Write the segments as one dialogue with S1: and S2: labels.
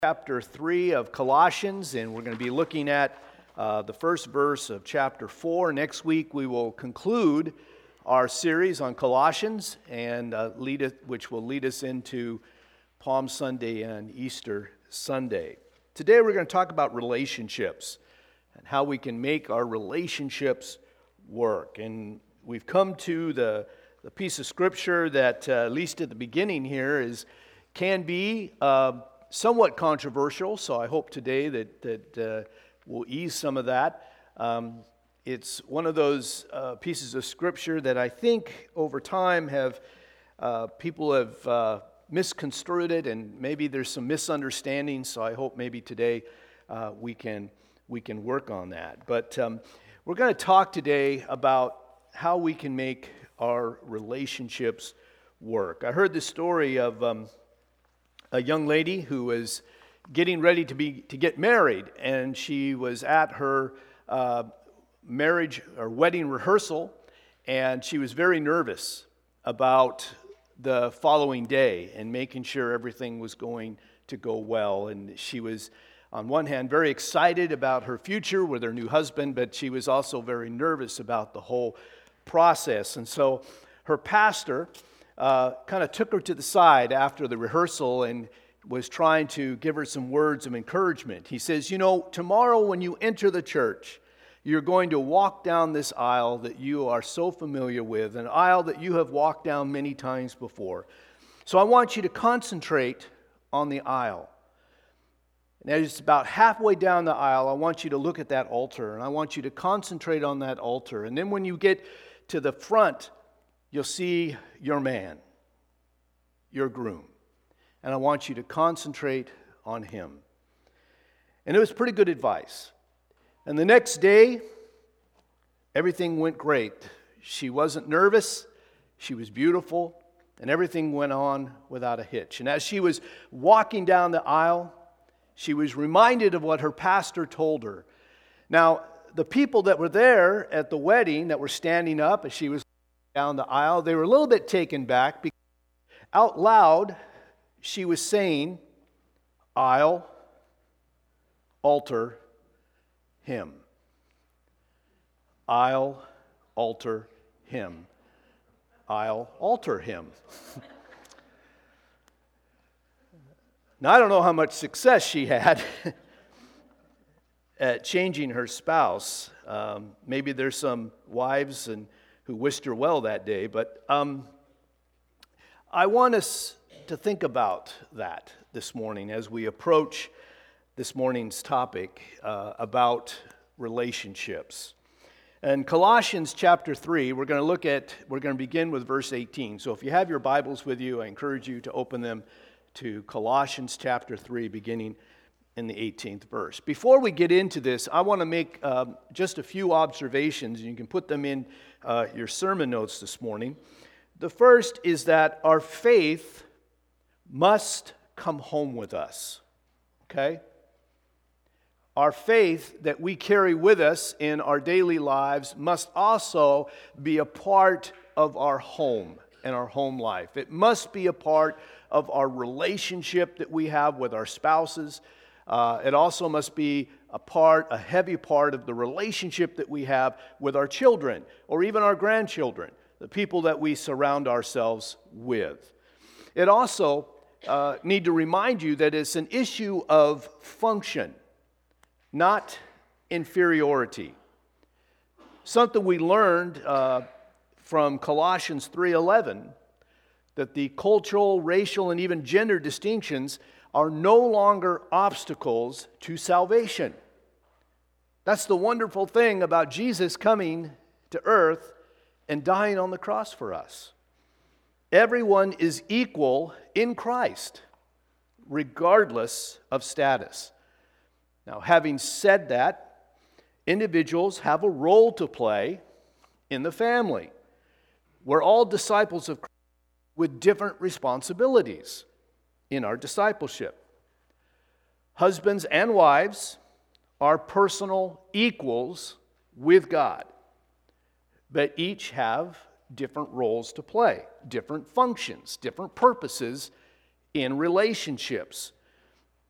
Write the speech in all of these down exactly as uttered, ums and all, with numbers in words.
S1: Chapter three of Colossians, and we're going to be looking at uh, the first verse of chapter four. Next week we will conclude our series on Colossians, and uh, lead it, which will lead us into Palm Sunday and Easter Sunday. Today we're going to talk about relationships and how we can make our relationships work. And we've come to the, the piece of scripture that, uh, at least at the beginning here, is can be uh, somewhat controversial, so I hope today that, that uh, will ease some of that. Um, it's one of those uh, pieces of scripture that I think over time have uh, people have uh, misconstrued it, and maybe there's some misunderstandings, so I hope maybe today uh, we can we can work on that. But um, we're going to talk today about how we can make our relationships work. I heard the story of um, a young lady who was getting ready to be to get married, and she was at her uh, marriage or wedding rehearsal, and she was very nervous about the following day and making sure everything was going to go well. And she was, on one hand, very excited about her future with her new husband, but she was also very nervous about the whole process. And so her pastor Uh, kind of took her to the side after the rehearsal and was trying to give her some words of encouragement. He says, you know, tomorrow when you enter the church, you're going to walk down this aisle that you are so familiar with, an aisle that you have walked down many times before. So I want you to concentrate on the aisle. And as it's about halfway down the aisle, I want you to look at that altar, and I want you to concentrate on that altar. And then when you get to the front, you'll see your man, your groom. And I want you to concentrate on him. And it was pretty good advice. And the next day, everything went great. She wasn't nervous, she was beautiful, and everything went on without a hitch. And as she was walking down the aisle, she was reminded of what her pastor told her. Now, the people that were there at the wedding that were standing up as she was down the aisle, they were a little bit taken back because out loud she was saying, "I'll alter him. I'll alter him. I'll alter him." Now, I don't know how much success she had at changing her spouse. Um, maybe there's some wives and who wished her well that day, but um, I want us to think about that this morning as we approach this morning's topic uh, about relationships. In Colossians chapter three, we're going to look at, we're going to begin with verse eighteen. So if you have your Bibles with you, I encourage you to open them to Colossians chapter three, beginning in the eighteenth verse. Before we get into this, I want to make uh, just a few observations, and you can put them in uh, your sermon notes this morning. The first is that our faith must come home with us, okay? Our faith that we carry with us in our daily lives must also be a part of our home and our home life. It must be a part of our relationship that we have with our spouses. Uh, it also must be a part, a heavy part of the relationship that we have with our children or even our grandchildren, the people that we surround ourselves with. It also uh, need to remind you that it's an issue of function, not inferiority. Something we learned uh, from Colossians three eleven, that the cultural, racial, and even gender distinctions are no longer obstacles to salvation. That's the wonderful thing about Jesus coming to earth and dying on the cross for us. Everyone is equal in Christ, regardless of status. Now, having said that, individuals have a role to play in the family. We're all disciples of Christ with different responsibilities in our discipleship. Husbands and wives are personal equals with God, but each have different roles to play, different functions, different purposes in relationships.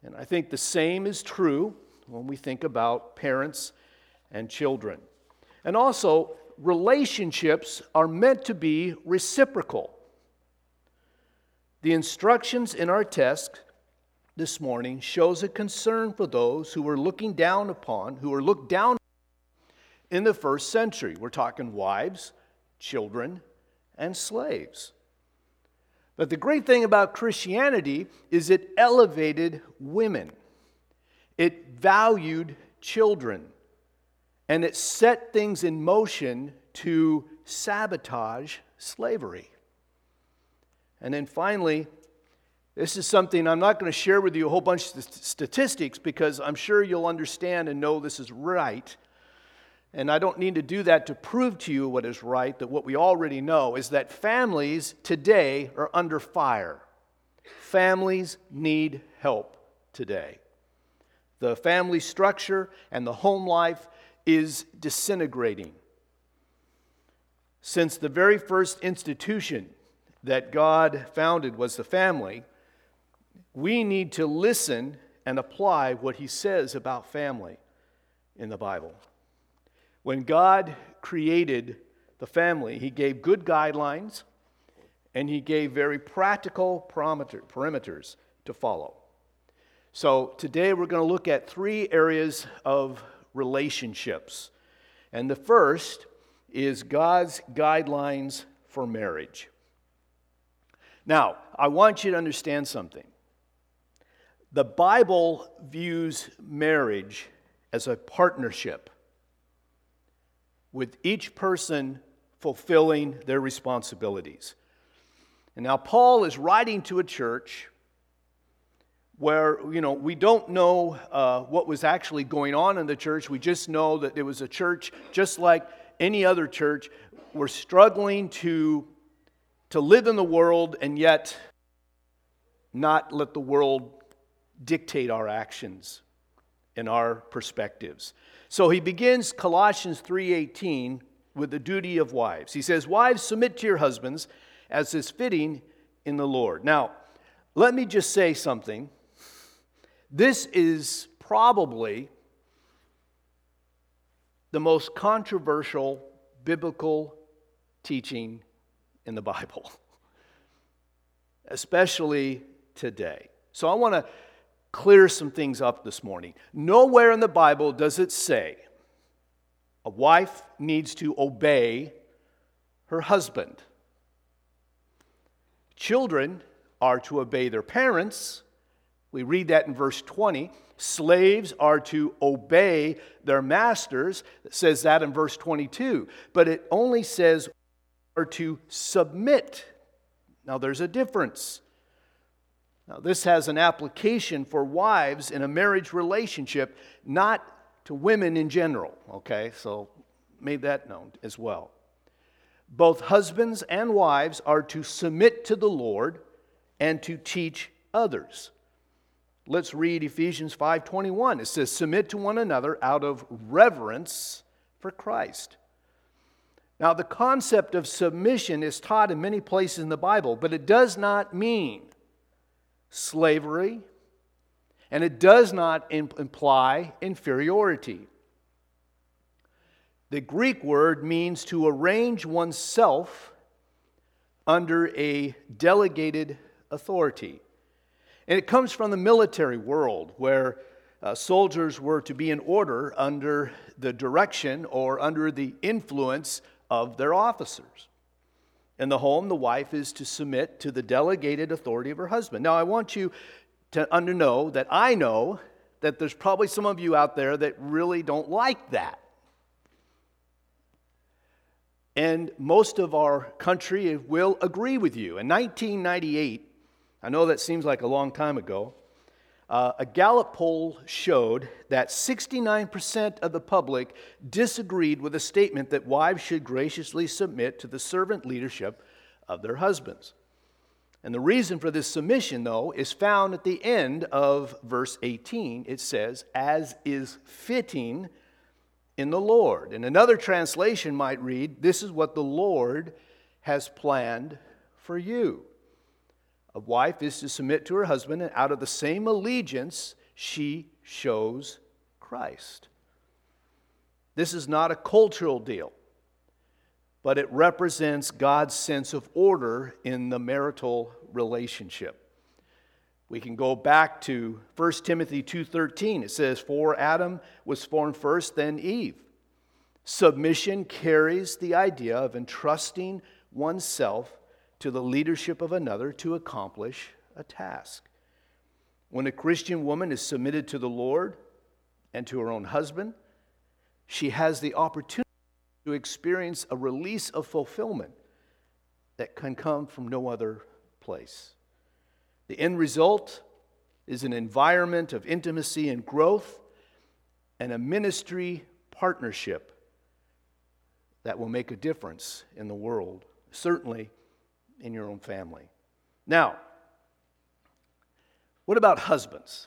S1: And I think the same is true when we think about parents and children. And also, relationships are meant to be reciprocal. The instructions in our text this morning shows a concern for those who were looking down upon, who were looked down in the first century. We're talking wives, children, and slaves. But the great thing about Christianity is it elevated women. It valued children. And it set things in motion to sabotage slavery. And then finally, this is something I'm not going to share with you a whole bunch of statistics because I'm sure you'll understand and know this is right. And I don't need to do that to prove to you what is right, that what we already know is that families today are under fire. Families need help today. The family structure and the home life is disintegrating. Since the very first institution that God founded was the family, we need to listen and apply what He says about family in the Bible. When God created the family, He gave good guidelines and He gave very practical perimeters to follow. So today we're going to look at three areas of relationships. And the first is God's guidelines for marriage. Now, I want you to understand something. The Bible views marriage as a partnership, with each person fulfilling their responsibilities. And now Paul is writing to a church where, you know, we don't know uh, what was actually going on in the church. We just know that it was a church just like any other church. We're struggling to, to live in the world and yet not let the world dictate our actions and our perspectives. So he begins Colossians three eighteen with the duty of wives. He says, "Wives, submit to your husbands as is fitting in the Lord." Now, let me just say something. This is probably the most controversial biblical teaching in the Bible, especially today. So I want to clear some things up this morning. Nowhere in the Bible does it say a wife needs to obey her husband. Children are to obey their parents. We read that in verse twenty. Slaves are to obey their masters. It says that in verse twenty-two. But it only says are to submit. Now there's a difference. Now, this has an application for wives in a marriage relationship, not to women in general, okay? So, made that known as well. Both husbands and wives are to submit to the Lord and to teach others. Let's read Ephesians five twenty-one. It says, "Submit to one another out of reverence for Christ." Now, the concept of submission is taught in many places in the Bible, but it does not mean slavery, and it does not imp- imply inferiority. The Greek word means to arrange oneself under a delegated authority. And it comes from the military world, where uh, soldiers were to be in order under the direction or under the influence of their officers. In the home, the wife is to submit to the delegated authority of her husband. Now, I want you to under know that I know that there's probably some of you out there that really don't like that. And most of our country will agree with you. In nineteen ninety-eight, I know that seems like a long time ago, uh, a Gallup poll showed that sixty-nine percent of the public disagreed with a statement that wives should graciously submit to the servant leadership of their husbands. And the reason for this submission, though, is found at the end of verse eighteen. It says, "as is fitting in the Lord." And another translation might read, "This is what the Lord has planned for you." A wife is to submit to her husband, and out of the same allegiance, she shows Christ. This is not a cultural deal, but it represents God's sense of order in the marital relationship. We can go back to First Timothy two thirteen. It says, "For Adam was formed first, then Eve." Submission carries the idea of entrusting oneself to the leadership of another to accomplish a task. When a Christian woman is submitted to the Lord and to her own husband, she has the opportunity to experience a release of fulfillment that can come from no other place. The end result is an environment of intimacy and growth and a ministry partnership that will make a difference in the world, certainly in your own family. Now, what about husbands?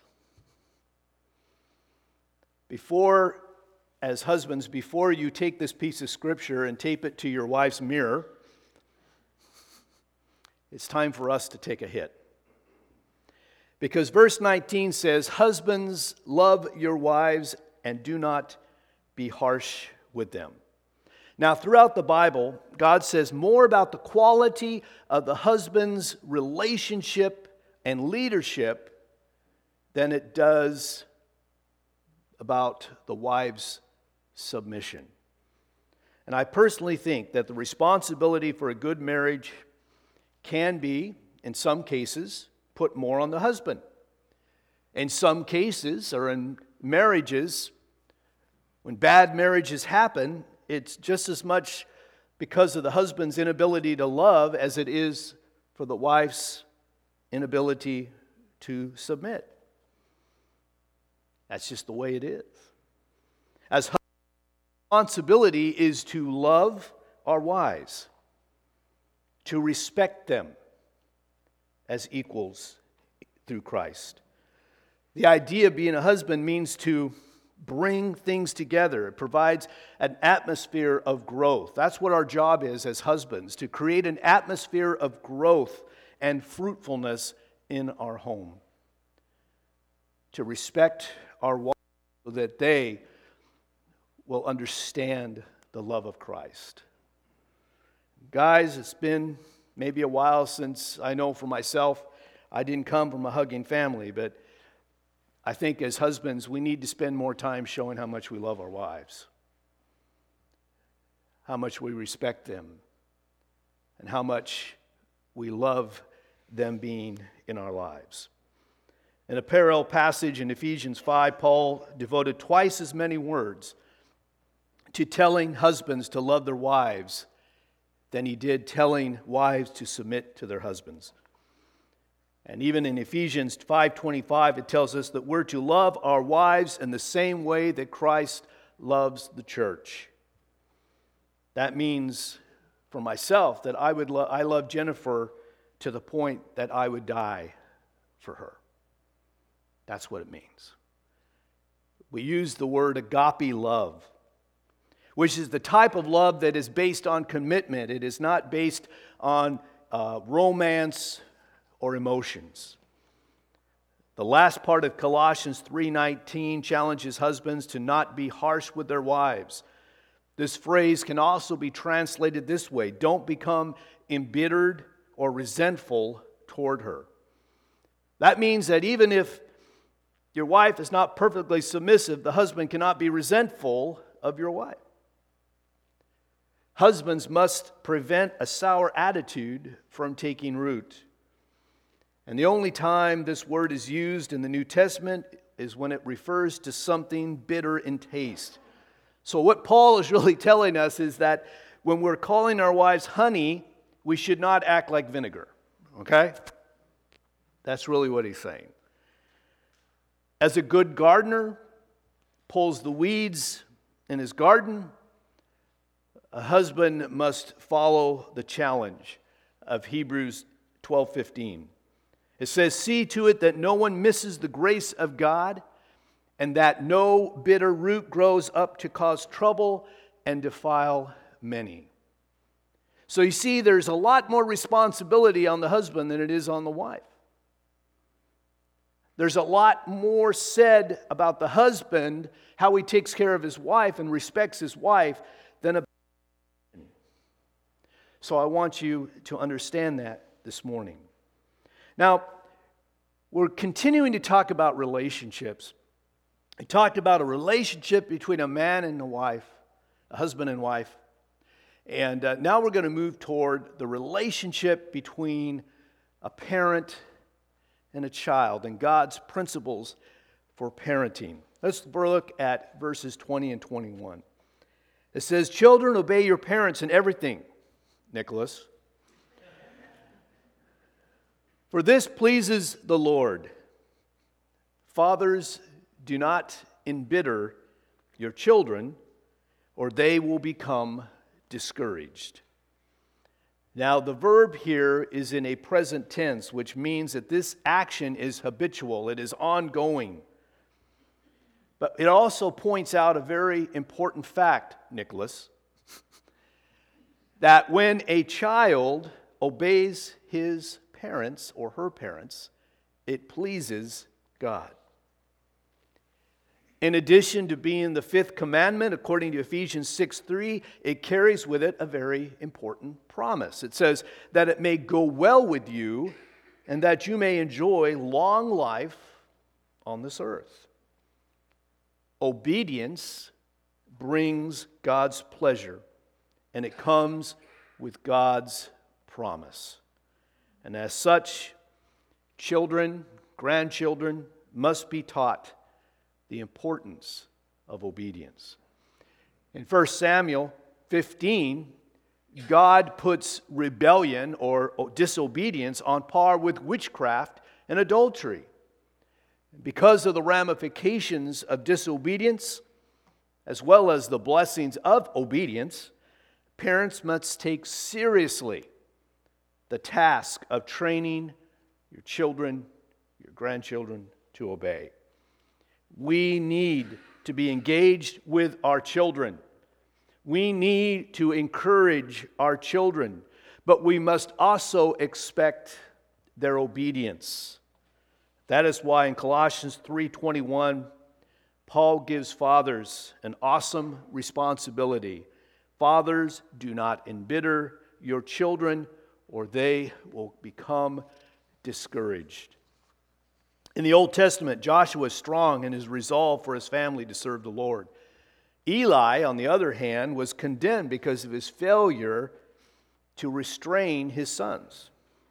S1: Before, as husbands, before you take this piece of scripture and tape it to your wife's mirror, it's time for us to take a hit. Because verse nineteen says, "Husbands, love your wives and do not be harsh with them." Now, throughout the Bible, God says more about the quality of the husband's relationship and leadership than it does about the wife's submission. And I personally think that the responsibility for a good marriage can be, in some cases, put more on the husband. In some cases, or in marriages, when bad marriages happen, it's just as much because of the husband's inability to love as it is for the wife's inability to submit. That's just the way it is. As husbands, our responsibility is to love our wives, to respect them as equals through Christ. The idea of being a husband means to bring things together. It provides an atmosphere of growth. That's what our job is as husbands, to create an atmosphere of growth and fruitfulness in our home. To respect our wives so that they will understand the love of Christ. Guys, it's been maybe a while since, I know for myself, I didn't come from a hugging family, but I think as husbands, we need to spend more time showing how much we love our wives, how much we respect them, and how much we love them being in our lives. In a parallel passage in Ephesians five, Paul devoted twice as many words to telling husbands to love their wives than he did telling wives to submit to their husbands. And even in Ephesians five twenty-five, it tells us that we're to love our wives in the same way that Christ loves the church. That means, for myself, that I would lo- I love Jennifer to the point that I would die for her. That's what it means. We use the word agape love, which is the type of love that is based on commitment. It is not based on uh, romance or emotions. The last part of Colossians three nineteen challenges husbands to not be harsh with their wives. This phrase can also be translated this way: don't become embittered or resentful toward her. That means that even if your wife is not perfectly submissive, the husband cannot be resentful of your wife. Husbands must prevent a sour attitude from taking root. And the only time this word is used in the New Testament is when it refers to something bitter in taste. So what Paul is really telling us is that when we're calling our wives honey, we should not act like vinegar. Okay? That's really what he's saying. As a good gardener pulls the weeds in his garden, a husband must follow the challenge of Hebrews twelve fifteen. It says, "See to it that no one misses the grace of God, and that no bitter root grows up to cause trouble and defile many." So you see, there's a lot more responsibility on the husband than it is on the wife. There's a lot more said about the husband, how he takes care of his wife and respects his wife, than about. So I want you to understand that this morning. Now, we're continuing to talk about relationships. We talked about a relationship between a man and a wife, a husband and wife. And uh, now we're going to move toward the relationship between a parent and a child and God's principles for parenting. Let's look at verses twenty and twenty-one. It says, "Children, obey your parents in everything," Nicholas, "for this pleases the Lord. Fathers, do not embitter your children, or they will become discouraged." Now, the verb here is in a present tense, which means that this action is habitual, it is ongoing. But it also points out a very important fact, Nicholas, that when a child obeys his parents or her parents, it pleases God. In addition to being the fifth commandment, according to Ephesians six three, it carries with it a very important promise. It says that it may go well with you and that you may enjoy long life on this earth. Obedience brings God's pleasure, and it comes with God's promise. And as such, children, grandchildren must be taught the importance of obedience. In First Samuel fifteen, God puts rebellion or disobedience on par with witchcraft and adultery. Because of the ramifications of disobedience, as well as the blessings of obedience, parents must take seriously the task of training your children, your grandchildren to obey. We need to be engaged with our children. We need to encourage our children, but we must also expect their obedience. That is why in Colossians three twenty-one, Paul gives fathers an awesome responsibility. Fathers, do not embitter your children, or they will become discouraged. In the Old Testament, Joshua is strong in his resolve for his family to serve the Lord. Eli, on the other hand, was condemned because of his failure to restrain his sons.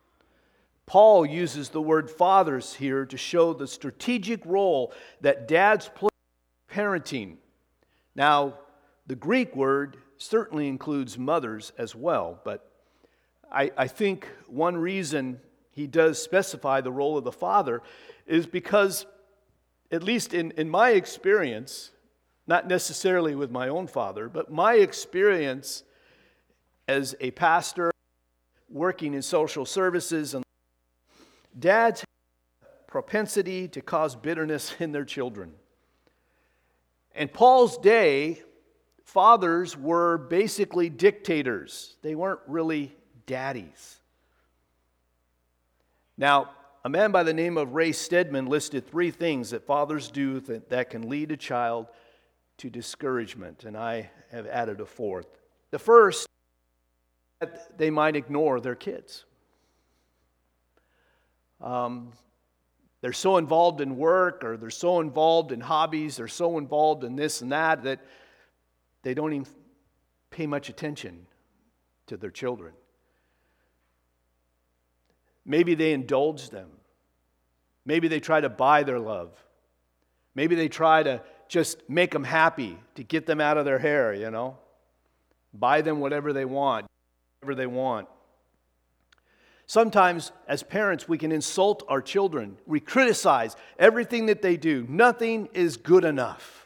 S1: Paul uses the word fathers here to show the strategic role that dads play in parenting. Now, the Greek word certainly includes mothers as well, but I, I think one reason he does specify the role of the father is because, at least in, in my experience, not necessarily with my own father, but my experience as a pastor working in social services, and dads have a propensity to cause bitterness in their children. In Paul's day, fathers were basically dictators. They weren't really daddies. Now, a man by the name of Ray Stedman listed three things that fathers do that, that can lead a child to discouragement, and I have added a fourth. The first, that they might ignore their kids. Um, they're so involved in work, or they're so involved in hobbies, they're so involved in this and that, that they don't even pay much attention to their children. Maybe they indulge them. Maybe they try to buy their love. Maybe they try to just make them happy, to get them out of their hair, you know. Buy them whatever they want, whatever they want. Sometimes, as parents, we can insult our children. We criticize everything that they do. Nothing is good enough.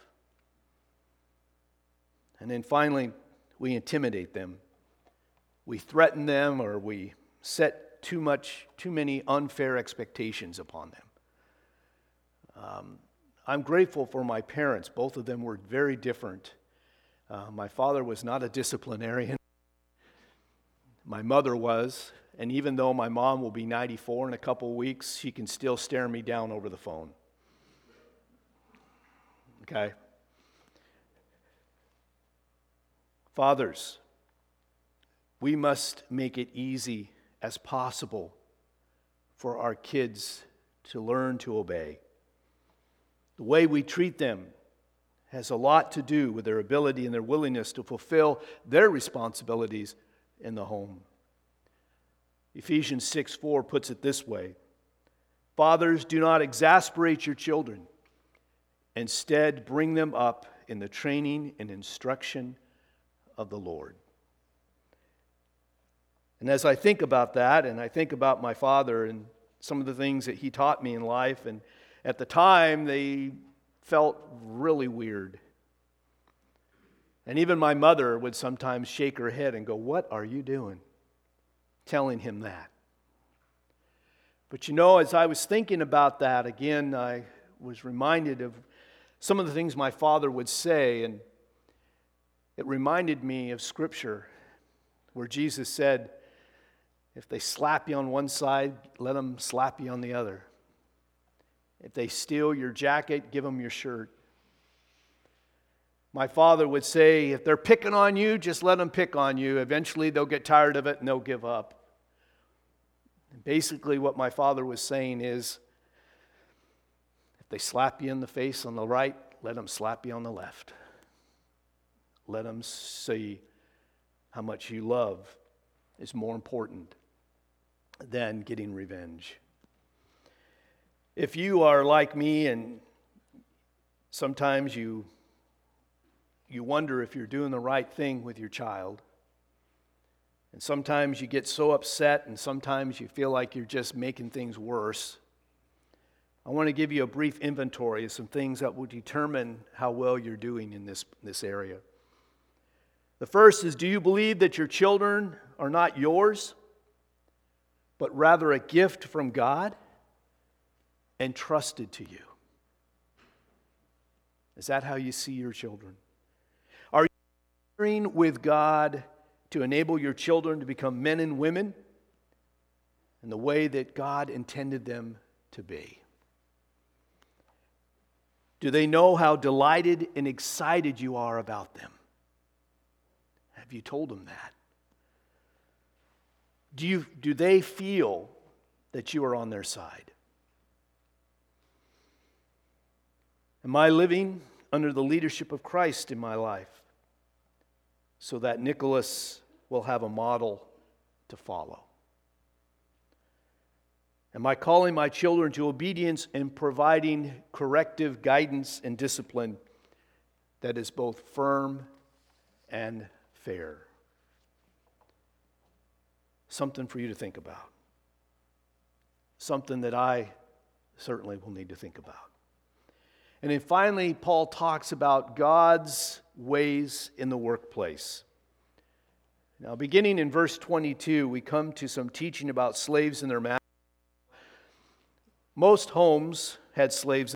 S1: And then finally, we intimidate them. We threaten them, or we set too much, too many unfair expectations upon them. Um, I'm grateful for my parents. Both of them were very different. Uh, my father was not a disciplinarian. my mother was. And even though my mom will be ninety-four in a couple weeks, she can still stare me down over the phone. Okay? Fathers, we must make it easy as possible for our kids to learn to obey. The way we treat them has a lot to do with their ability and their willingness to fulfill their responsibilities in the home. Ephesians six four puts it this way: Fathers, do not exasperate your children. Instead, bring them up in the training and instruction of the Lord. And as I think about that, and I think about my father and some of the things that he taught me in life, and at the time they felt really weird. And even my mother would sometimes shake her head and go, "What are you doing?" telling him that. But you know, as I was thinking about that, again, I was reminded of some of the things my father would say, and it reminded me of Scripture where Jesus said, if they slap you on one side, let them slap you on the other. If they steal your jacket, give them your shirt. My father would say, if they're picking on you, just let them pick on you. Eventually they'll get tired of it and they'll give up. And basically what my father was saying is, if they slap you in the face on the right, let them slap you on the left. Let them see how much you love is more important than getting revenge. If you are like me and sometimes you you wonder if you're doing the right thing with your child, and sometimes you get so upset and sometimes you feel like you're just making things worse, I want to give you a brief inventory of some things that will determine how well you're doing in this, this area. The first is, do you believe that your children are not yours, but rather a gift from God and trusted to you? Is that how you see your children? Are you partnering with God to enable your children to become men and women in the way that God intended them to be? Do they know how delighted and excited you are about them? Have you told them that? Do you, do they feel that you are on their side? Am I living under the leadership of Christ in my life so that Nicholas will have a model to follow? Am I calling my children to obedience and providing corrective guidance and discipline that is both firm and fair? Something for you to think about. Something that I certainly will need to think about. And then finally, Paul talks about God's ways in the workplace. Now, beginning in verse twenty-two, we come to some teaching about slaves and their masters. Most homes had slaves.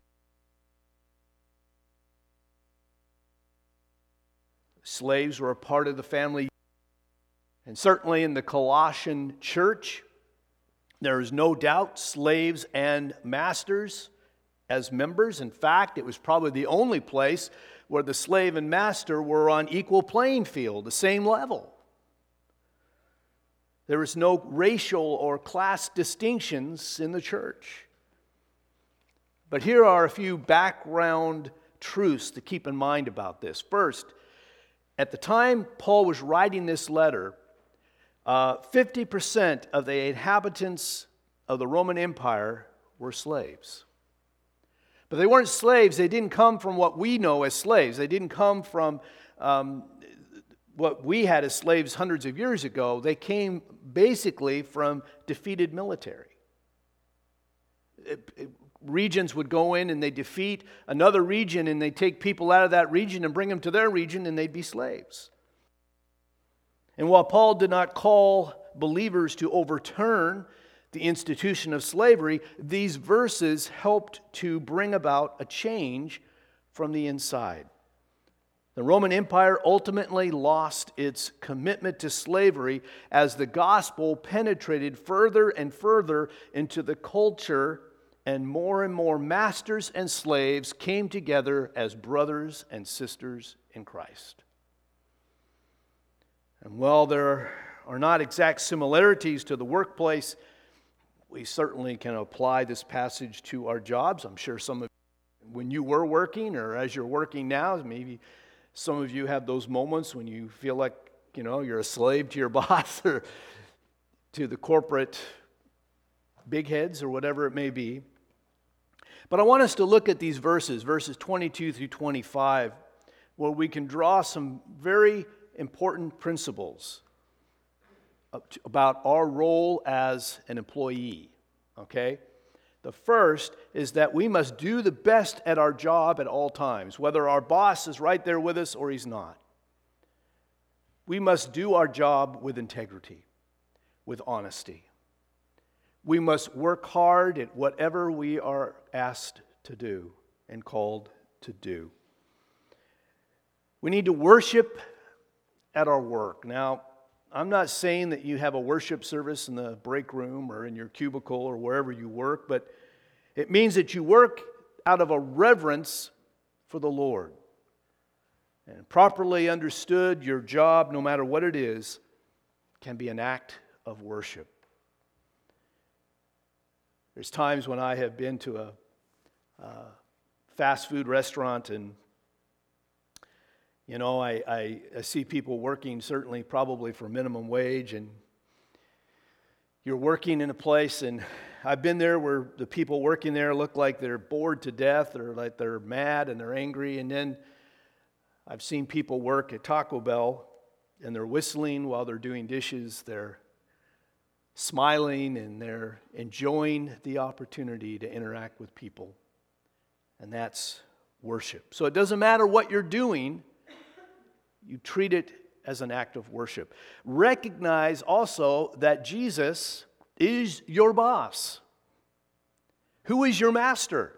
S1: Slaves were a part of the family. And certainly in the Colossian church, there is no doubt slaves and masters as members. In fact, it was probably the only place where the slave and master were on equal playing field, the same level. There was no racial or class distinctions in the church. But here are a few background truths to keep in mind about this. First, at the time Paul was writing this letter, uh, fifty percent of the inhabitants of the Roman Empire were slaves. But they weren't slaves. They didn't come from what we know as slaves. They didn't come from um, what we had as slaves hundreds of years ago. They came basically from defeated military. It, it, Regions would go in and they defeat another region and they take people out of that region and bring them to their region and they'd be slaves. And while Paul did not call believers to overturn the institution of slavery, these verses helped to bring about a change from the inside. The Roman Empire ultimately lost its commitment to slavery as the gospel penetrated further and further into the culture, and more and more masters and slaves came together as brothers and sisters in Christ. And while there are not exact similarities to the workplace, we certainly can apply this passage to our jobs. I'm sure some of you, when you were working or as you're working now, maybe some of you have those moments when you feel like, you know, you're a slave to your boss or to the corporate big heads or whatever it may be. But I want us to look at these verses, verses twenty-two through twenty-five, where we can draw some very important principles about our role as an employee, okay? The first is that we must do the best at our job at all times, whether our boss is right there with us or he's not. We must do our job with integrity, with honesty. We must work hard at whatever we are asked to do and called to do. We need to worship at our work. Now, I'm not saying that you have a worship service in the break room or in your cubicle or wherever you work, but it means that you work out of a reverence for the Lord. And properly understood, your job, no matter what it is, can be an act of worship. There's times when I have been to a, a fast food restaurant and You know, I, I, I see people working certainly probably for minimum wage, and you're working in a place, and I've been there where the people working there look like they're bored to death or like they're mad and they're angry, and then I've seen people work at Taco Bell and they're whistling while they're doing dishes, they're smiling and they're enjoying the opportunity to interact with people, and that's worship. So it doesn't matter what you're doing, you treat it as an act of worship. Recognize also that Jesus is your boss. Who is your master?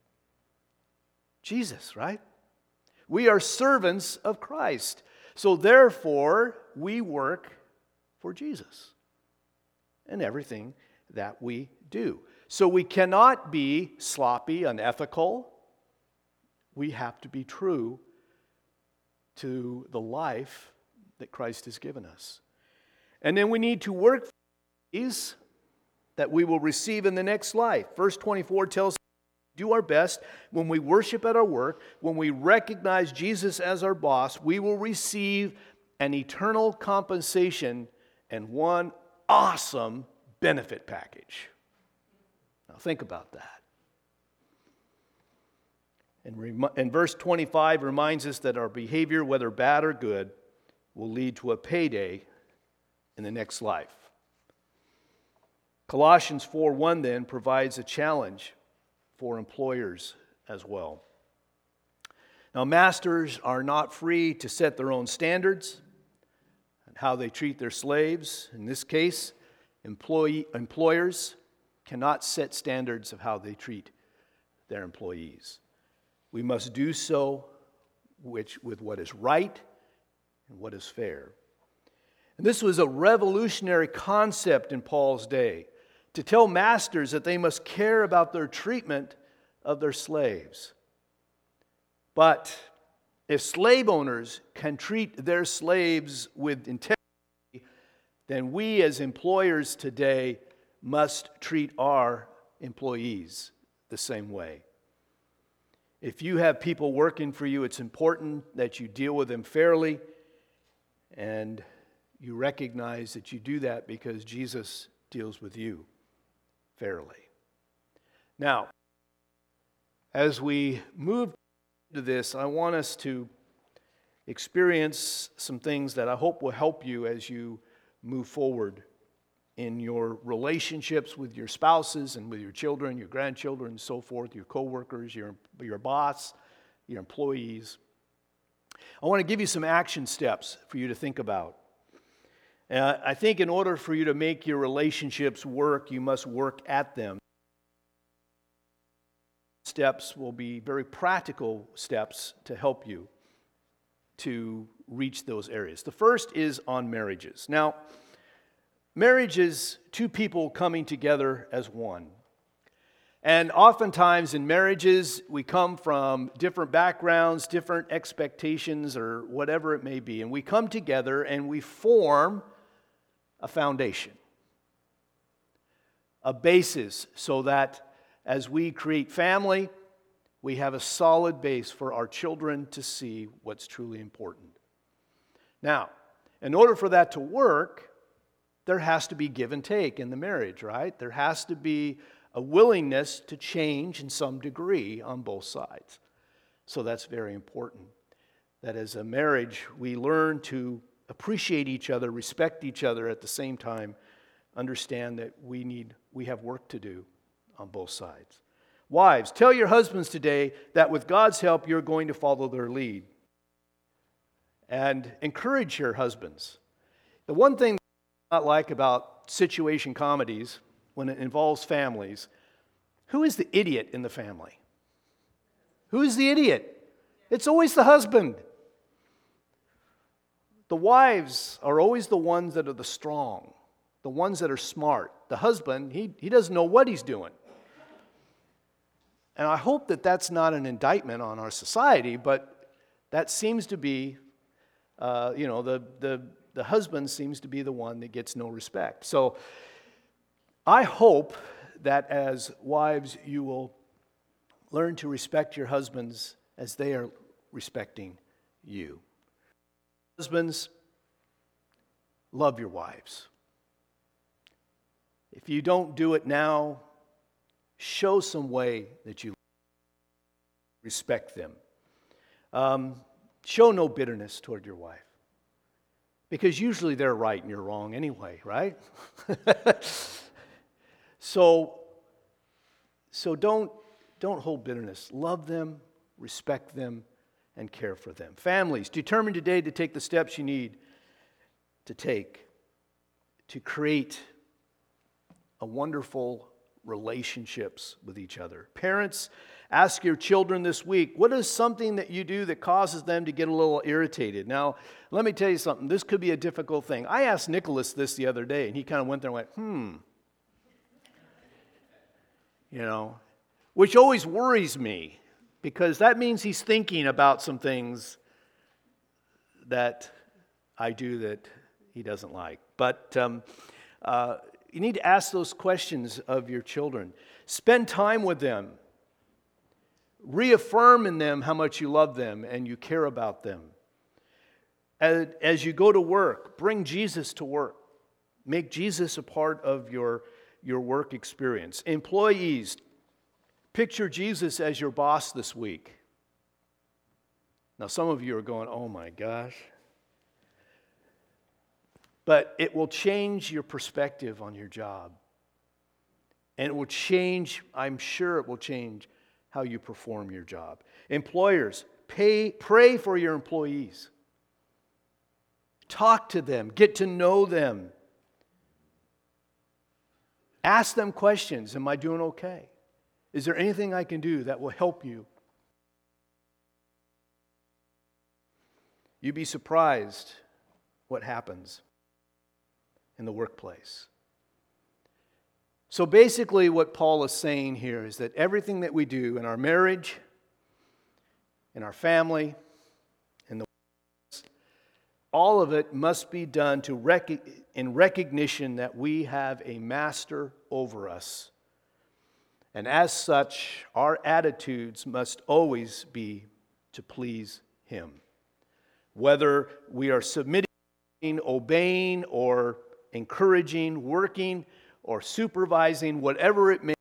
S1: Jesus, right? We are servants of Christ. So therefore, we work for Jesus in everything that we do. So we cannot be sloppy, unethical. We have to be true to the life that Christ has given us. And then we need to work for these that we will receive in the next life. Verse twenty-four tells us to do our best when we worship at our work, when we recognize Jesus as our boss, we will receive an eternal compensation and one awesome benefit package. Now think about that. And, and verse twenty-five reminds us that our behavior, whether bad or good, will lead to a payday in the next life. Colossians four one then provides a challenge for employers as well. Now, masters are not free to set their own standards and how they treat their slaves. In this case, employee, employers cannot set standards of how they treat their employees. We must do so which, with what is right and what is fair. And this was a revolutionary concept in Paul's day, to tell masters that they must care about their treatment of their slaves. But if slave owners can treat their slaves with integrity, then we as employers today must treat our employees the same way. If you have people working for you, it's important that you deal with them fairly, and you recognize that you do that because Jesus deals with you fairly. Now, as we move to this, I want us to experience some things that I hope will help you as you move forward in your relationships with your spouses and with your children, your grandchildren, and so forth, your coworkers, your, your boss, your employees. I want to give you some action steps for you to think about. Uh, I think in order for you to make your relationships work, you must work at them. Steps will be very practical steps to help you. to reach those areas. The first is on marriages. Now, marriage is two people coming together as one. And oftentimes in marriages, we come from different backgrounds, different expectations, or whatever it may be. And we come together and we form a foundation, a basis, so that as we create family, we have a solid base for our children to see what's truly important. Now, in order for that to work, there has to be give and take in the marriage, right? There has to be a willingness to change in some degree on both sides. So that's very important. That as a marriage, we learn to appreciate each other, respect each other, at the same time, understand that we need, we have work to do on both sides. Wives, tell your husbands today that with God's help, you're going to follow their lead. And encourage your husbands. The one thing I not like about situation comedies, when it involves families, who is the idiot in the family? Who is the idiot? It's always the husband. The wives are always the ones that are the strong, the ones that are smart. The husband, he, he doesn't know what he's doing. And I hope that that's not an indictment on our society, but that seems to be, uh, you know, the, the, the husband seems to be the one that gets no respect. So I hope that as wives, you will learn to respect your husbands as they are respecting you. Husbands, love your wives. If you don't do it now, show some way that you respect them. Um, show no bitterness toward your wife. Because usually they're right and you're wrong anyway, right? so so don't, don't hold bitterness. Love them, respect them, and care for them. Families, determine today to take the steps you need to take to create a wonderful relationships with each other. Parents, ask your children this week, what is something that you do that causes them to get a little irritated? Now, let me tell you something. This could be a difficult thing. I asked Nicholas this the other day, and he kind of went there and went, hmm. You know, which always worries me, because that means he's thinking about some things that I do that he doesn't like. But um, uh, you need to ask those questions of your children. Spend time with them. Reaffirm in them how much you love them and you care about them. As, as you go to work, bring Jesus to work. Make Jesus a part of your, your work experience. Employees, picture Jesus as your boss this week. Now, some of you are going, oh my gosh. But it will change your perspective on your job. And it will change, I'm sure it will change how you perform your job. Employers, pay, pray for your employees. Talk to them. Get to know them. Ask them questions. Am I doing okay? Is there anything I can do that will help you? You'd be surprised what happens in the workplace. So basically what Paul is saying here is that everything that we do in our marriage, in our family, in the workplace, all of it must be done to rec- in recognition that we have a master over us. And as such, our attitudes must always be to please him. Whether we are submitting, obeying, or encouraging, working, or supervising, whatever it may be,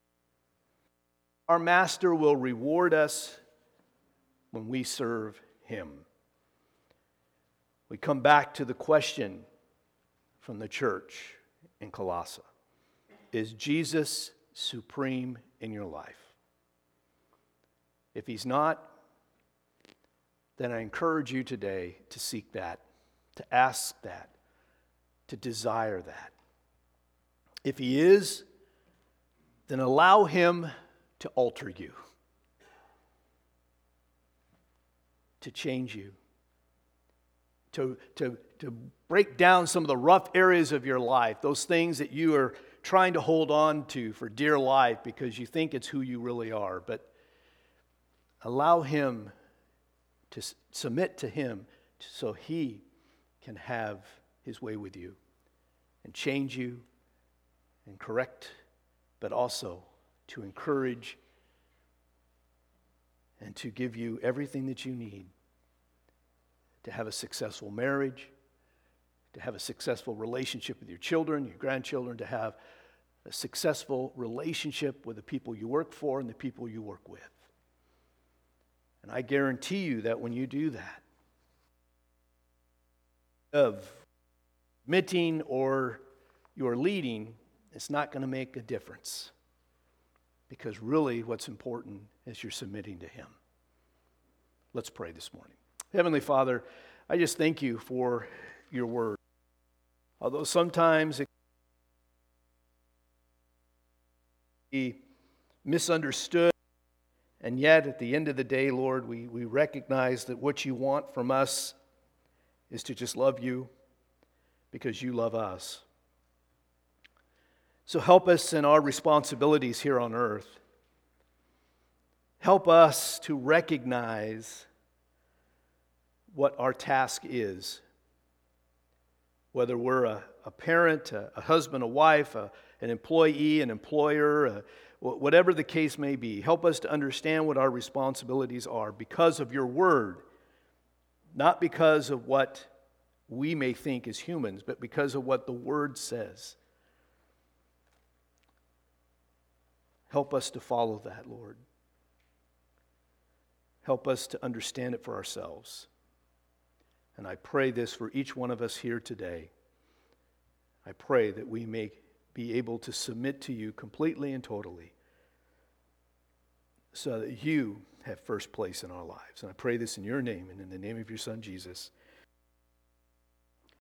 S1: our master will reward us when we serve him. We come back to the question from the church in Colossae. Is Jesus supreme in your life? If he's not, then I encourage you today to seek that, to ask that, to desire that. If he is, then allow him to alter you, to change you, to, to, to break down some of the rough areas of your life, those things that you are trying to hold on to for dear life because you think it's who you really are. But allow Him to submit to Him so He can have His way with you and change you and correct, but also to encourage and to give you everything that you need to have a successful marriage, to have a successful relationship with your children, your grandchildren, to have a successful relationship with the people you work for and the people you work with. And I guarantee you that when you do that, of admitting or you're leading, it's not going to make a difference. Because really what's important is you're submitting to Him. Let's pray this morning. Heavenly Father, I just thank you for your word. Although sometimes it can be misunderstood, and yet at the end of the day, Lord, we, we recognize that what you want from us is to just love you because you love us. So help us in our responsibilities here on earth. Help us to recognize what our task is. Whether we're a, a parent, a, a husband, a wife, a, an employee, an employer, a, whatever the case may be. Help us to understand what our responsibilities are because of your word. Not because of what we may think as humans, but because of what the word says. Help us to follow that, Lord. Help us to understand it for ourselves. And I pray this for each one of us here today. I pray that we may be able to submit to you completely and totally so that you have first place in our lives. And I pray this in your name and in the name of your Son, Jesus.